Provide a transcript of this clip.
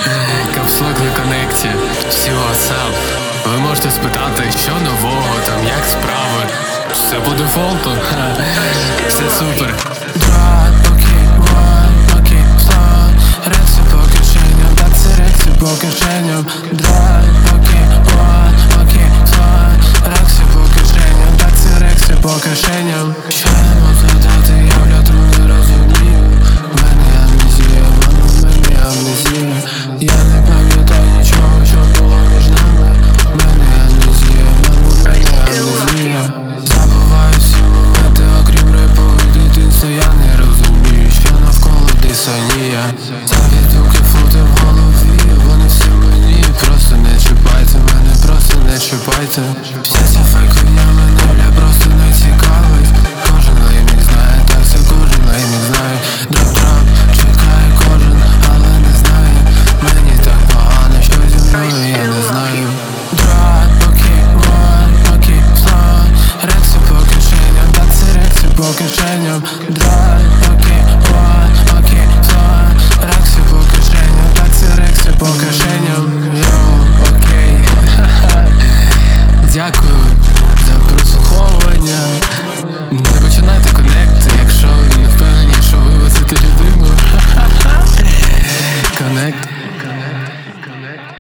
Капслок на коннекті, всі WhatsApp. Ви можете спитати, що нового, там, як справи. Все по дефолту, все супер. Поки флот, рекси по кишеням, та це рекси по кишеням. Поки флот, рекси по кишеням, та це рекси по кишеням. Що я можу дати, я в лютому не розумію. В мене амнезія, в мене амнезія. Я не пам'ятаю нічого, що було між нами. В мене амнезія, в мене амнезія. Забуваю всі моменти, окрім репу і дитинства. Я не розумію, що навколо дисонія. Завідуки фути в голові, вони всі мені. Просто не чіпайте мене, просто не чіпайте. Вся ця фейк